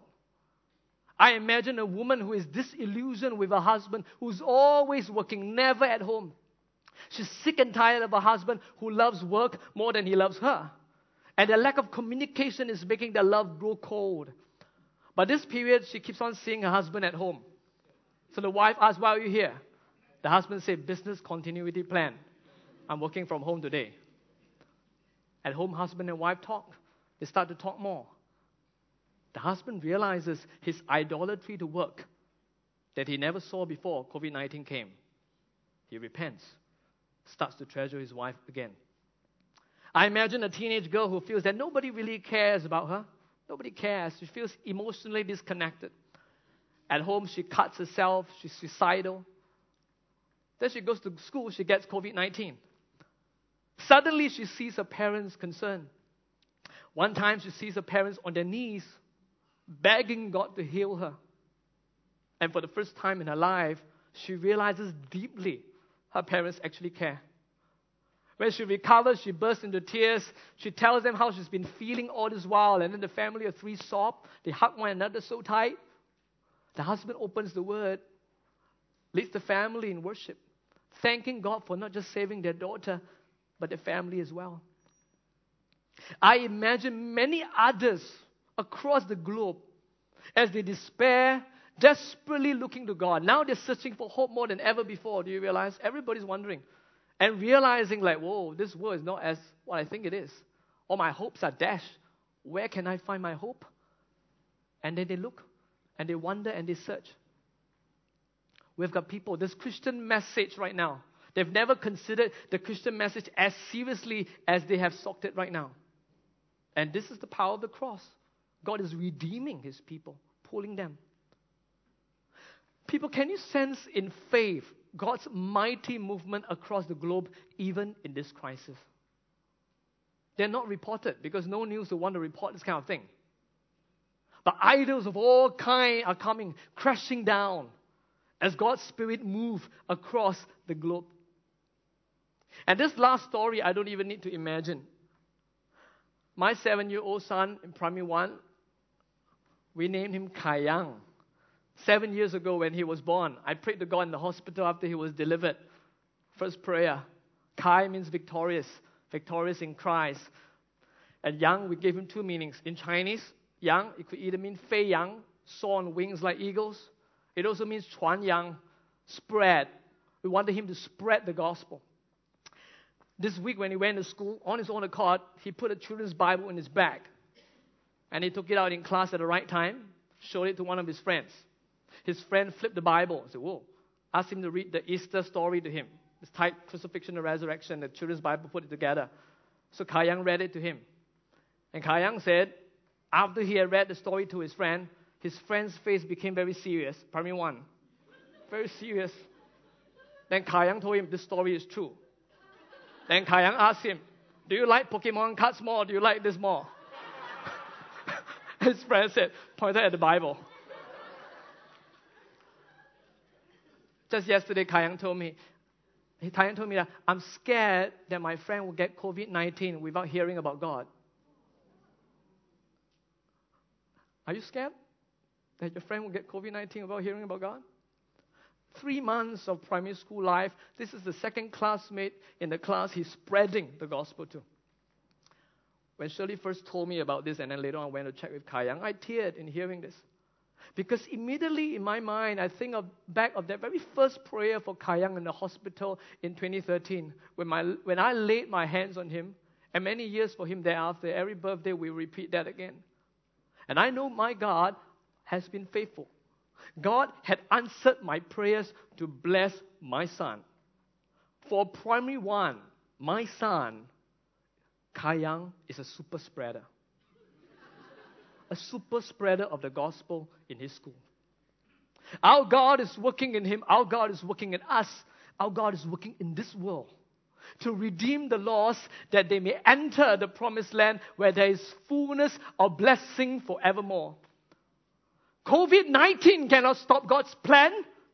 I imagine a woman who is disillusioned with her husband, who's always working, never at home. She's sick and tired of her husband who loves work more than he loves her. And the lack of communication is making their love grow cold. But this period, she keeps on seeing her husband at home. So the wife asks, why are you here? The husband said, business continuity plan. I'm working from home today. At home, husband and wife talk. They start to talk more. The husband realizes his idolatry to work that he never saw before covid nineteen came. He repents, starts to treasure his wife again. I imagine a teenage girl who feels that nobody really cares about her. Nobody cares. She feels emotionally disconnected. At home, she cuts herself. She's suicidal. Then she goes to school. She gets covid nineteen. Suddenly, she sees her parents concerned. One time, she sees her parents on their knees, begging God to heal her. And for the first time in her life, she realizes deeply her parents actually care. When she recovers, she bursts into tears. She tells them how she's been feeling all this while. And then the family of three sob. They hug one another so tight. The husband opens the word, leads the family in worship, thanking God for not just saving their daughter, but their family as well. I imagine many others across the globe as they despair, desperately looking to God. Now they're searching for hope more than ever before. Do you realize? Everybody's wondering. And realizing like, whoa, this world is not as what I think it is. All my hopes are dashed. Where can I find my hope? And then they look and they wonder and they search. We've got people, this Christian message right now, they've never considered the Christian message as seriously as they have socked it right now. And this is the power of the cross. God is redeeming his people, pulling them. People, can you sense in faith God's mighty movement across the globe, even in this crisis? They're not reported because no news will want to report this kind of thing. But idols of all kinds are coming, crashing down as God's Spirit moves across the globe. And this last story, I don't even need to imagine. My seven-year-old son in primary one, we named him Kai Yang. Seven years ago when he was born, I prayed to God in the hospital after he was delivered. First prayer, Kai means victorious, victorious in Christ. And Yang, we gave him two meanings. In Chinese, Yang, it could either mean Fei Yang, soar on wings like eagles. It also means Chuan Yang, spread. We wanted him to spread the gospel. This week when he went to school, on his own accord, he put a children's Bible in his bag. And he took it out in class at the right time, showed it to one of his friends. His friend flipped the Bible and said, whoa, asked him to read the Easter story to him. This type, crucifixion and resurrection, the children's Bible put it together. So Kai Yang read it to him. And Kai Yang said, after he had read the story to his friend, his friend's face became very serious. Primary one. Very serious. Then Kai Yang told him this story is true. Then Kai Yang asked him, do you like Pokemon cards more or do you like this more? His friend said, pointed at the Bible. Just yesterday, Kai Yang told me, Kai Yang told me that I'm scared that my friend will get covid nineteen without hearing about God. Are you scared that your friend will get covid nineteen without hearing about God? Three months of primary school life, this is the second classmate in the class he's spreading the gospel to. When Shirley first told me about this, and then later on I went to check with Kai Yang, I teared in hearing this. Because immediately in my mind, I think of back of that very first prayer for Kai Yang in the hospital in twenty thirteen, when, my, when I laid my hands on him, and many years for him thereafter, every birthday we repeat that again. And I know my God has been faithful. God had answered my prayers to bless my son. For primary one, my son, Kai Yang, is a super spreader. A super spreader of the gospel in his school. Our God is working in him. Our God is working in us. Our God is working in this world to redeem the lost, that they may enter the promised land where there is fullness of blessing forevermore. covid nineteen cannot stop God's plan.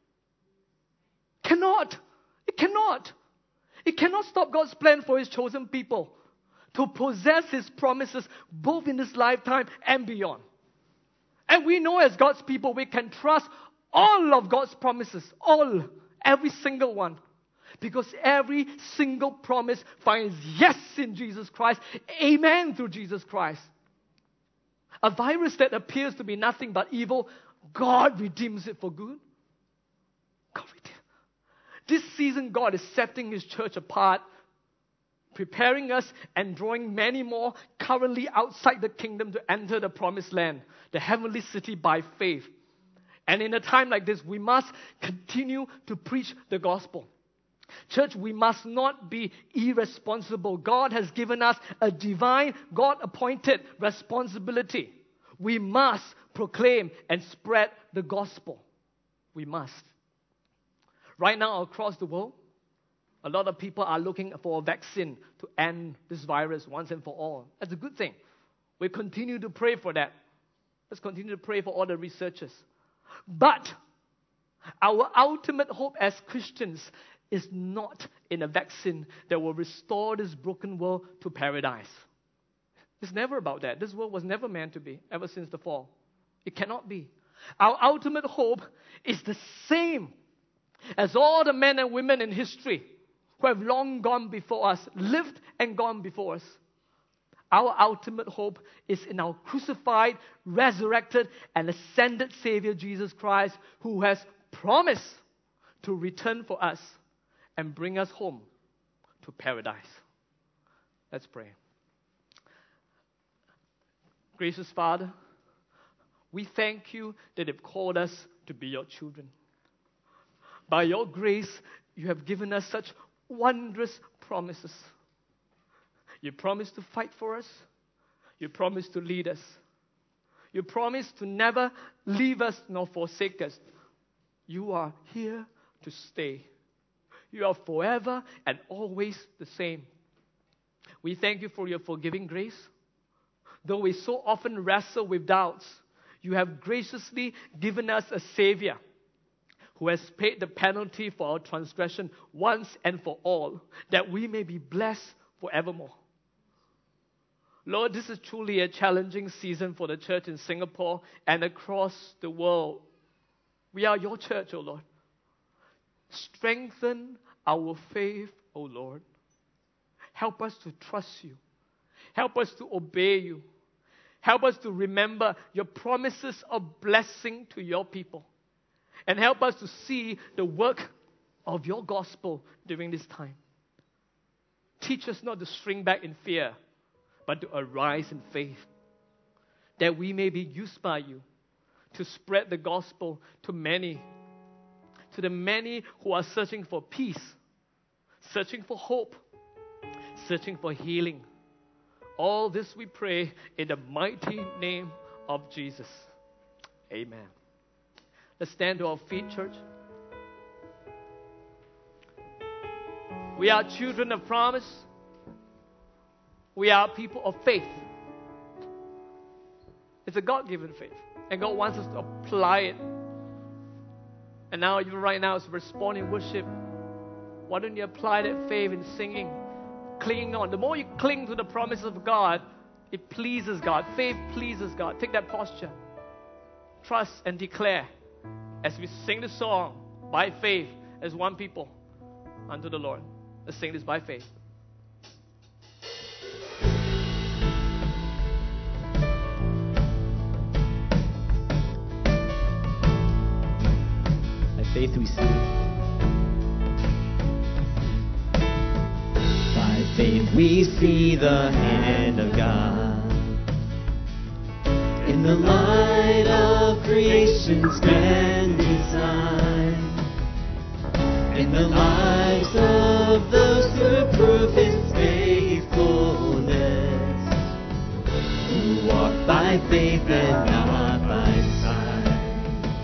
Cannot. It cannot. It cannot stop God's plan for his chosen people to possess his promises both in this lifetime and beyond. And we know as God's people, we can trust all of God's promises, all, every single one. Because every single promise finds yes in Jesus Christ, amen through Jesus Christ. A virus that appears to be nothing but evil, God redeems it for good. God redeems. This season, God is setting his church apart, preparing us and drawing many more currently outside the kingdom to enter the promised land, the heavenly city by faith. And in a time like this, we must continue to preach the gospel. Church, we must not be irresponsible. God has given us a divine, God-appointed responsibility. We must proclaim and spread the gospel. We must. Right now, across the world, a lot of people are looking for a vaccine to end this virus once and for all. That's a good thing. We continue to pray for that. Let's continue to pray for all the researchers. But our ultimate hope as Christians is not in a vaccine that will restore this broken world to paradise. It's never about that. This world was never meant to be, ever since the fall. It cannot be. Our ultimate hope is the same as all the men and women in history who have long gone before us, lived and gone before us. Our ultimate hope is in our crucified, resurrected, and ascended Savior Jesus Christ, who has promised to return for us and bring us home to paradise. Let's pray. Gracious Father, we thank you that you've called us to be your children. By your grace, you have given us such wondrous promises. You promise to fight for us. You promise to lead us. You promise to never leave us nor forsake us. You are here to stay. You are forever and always the same. We thank you for your forgiving grace. Though we so often wrestle with doubts, you have graciously given us a Savior who has paid the penalty for our transgression once and for all, that we may be blessed forevermore. Lord, this is truly a challenging season for the church in Singapore and across the world. We are your church, O Lord. Strengthen our faith, O Lord. Help us to trust you. Help us to obey you. Help us to remember your promises of blessing to your people. And help us to see the work of your gospel during this time. Teach us not to shrink back in fear, but to arise in faith, that we may be used by you to spread the gospel to many, to the many who are searching for peace, searching for hope, searching for healing. All this we pray in the mighty name of Jesus. Amen. Let's stand to our feet, church. We are children of promise. We are people of faith. It's a God-given faith. And God wants us to apply it. And now, even right now, as we respond in worship, why don't you apply that faith in singing, clinging on? The more you cling to the promises of God, it pleases God. Faith pleases God. Take that posture. Trust and declare as we sing the song by faith as one people unto the Lord. Let's sing this by faith. By faith we see. By faith we see the hand of God in the light of creation's grand design, in the lives of those who prove His faithfulness, who walk by faith and not by sight.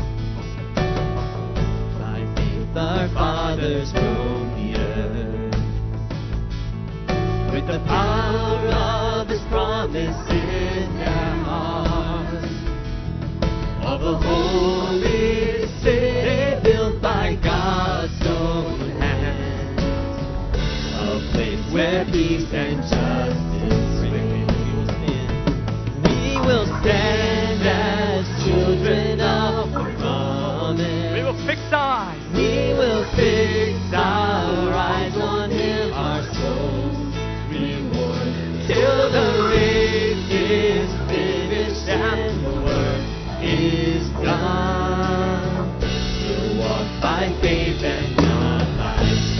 By faith our fathers roamed the earth with the power of His promise in their hearts, of a holy city built by God's own hand, a place where peace and justice reign. We will stand as children of the promise. We will fix our eyes. We will fix our eyes on Him, our souls reward, till the race is finished and the work is done. We'll walk by faith and not by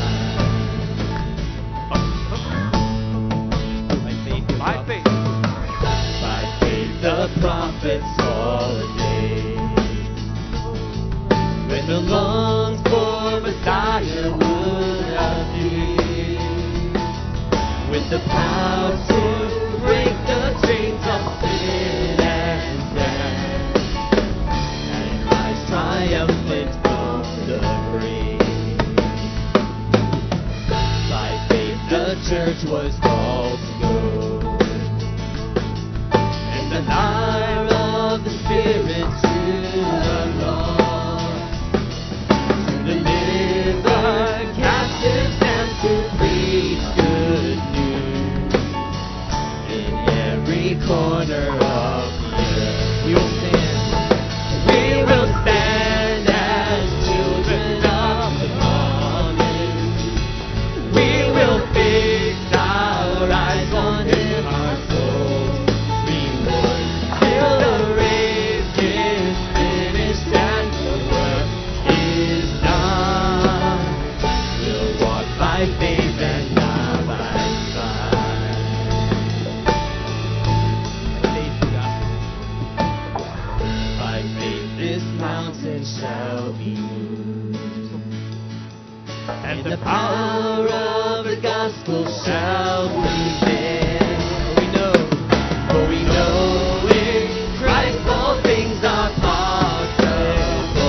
sight. By faith, By faith. by faith the prophets all ordained, when the longs for Messiah would appear, with the power to break the chains of sin and death, and rise triumphant from the grave. By faith the church was called to go, and the lyre of the Spirit to the lost, to deliver captives and to preach good news in every corner of the earth. We will stand. We will stand as children of the promise. We will fix our eyes on Him, our souls reward, till the race is finished and the work is done. We'll walk by faith and not by sight. Faith, God. By faith this mountain shall be moved, and the power of the gospel shall prevail. We know, for we know in Christ all things are possible,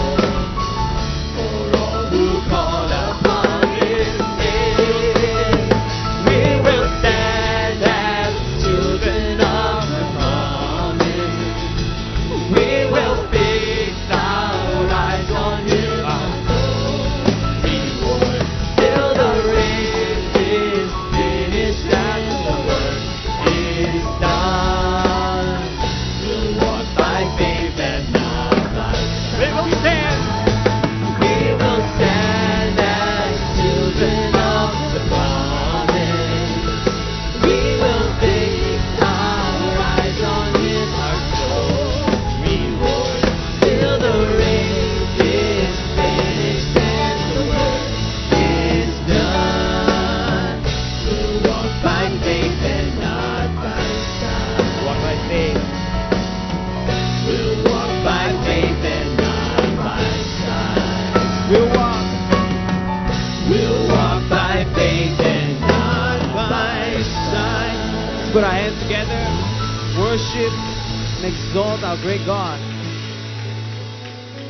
for all who call upon His name. We will stand as children of the promise. We will fix our eyes on Him, our soul reward, till the race is finished and the work is done. We'll walk by faith and not by sight. We will stand. We will stand as children of the promise. We will fix our eyes on Him, our soul reward, till the race is finished and the work is done. We'll walk by faith and not by sight. Walk by faith. We'll walk by faith and not by sight. We'll walk. We'll walk by faith and not by sight. Let's put our hands together, worship and exalt our great God.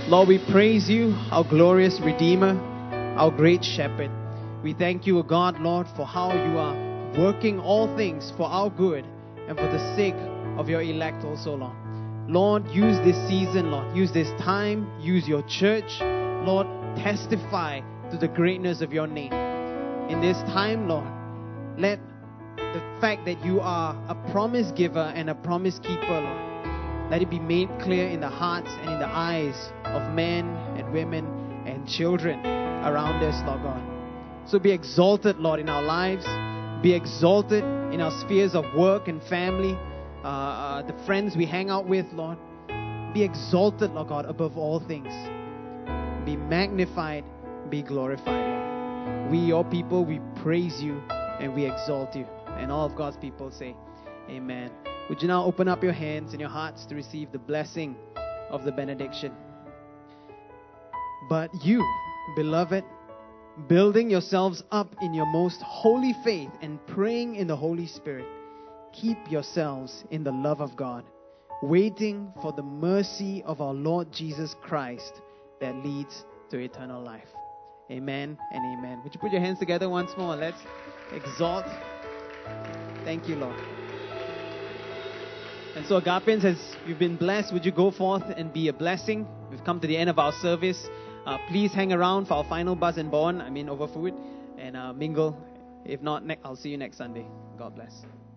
Lord, we praise you, our glorious Redeemer, our great Shepherd. We thank you, O God, Lord, for how you are working all things for our good and for the sake of your elect also, Lord. Lord, use this season, Lord. Use this time. Use your church. Lord, testify to the greatness of your name. In this time, Lord, let the fact that you are a promise giver and a promise keeper, Lord, let it be made clear in the hearts and in the eyes of men and women and children around us, Lord God. So be exalted, Lord, in our lives. Be exalted in our spheres of work and family. Uh, uh, the friends we hang out with, Lord. Be exalted, Lord God, above all things. Be magnified, be glorified, Lord. We, your people, we praise you and we exalt you. And all of God's people say, amen. Would you now open up your hands and your hearts to receive the blessing of the benediction? But you, beloved, building yourselves up in your most holy faith and praying in the Holy Spirit, keep yourselves in the love of God, waiting for the mercy of our Lord Jesus Christ that leads to eternal life. Amen and amen. Would you put your hands together once more? Let's exalt. Thank you, Lord. And so, Agapians, as you've been blessed, would you go forth and be a blessing? We've come to the end of our service. Uh, please hang around for our final buzz and bond, I mean over food, and uh, mingle. If not, ne- I'll see you next Sunday. God bless.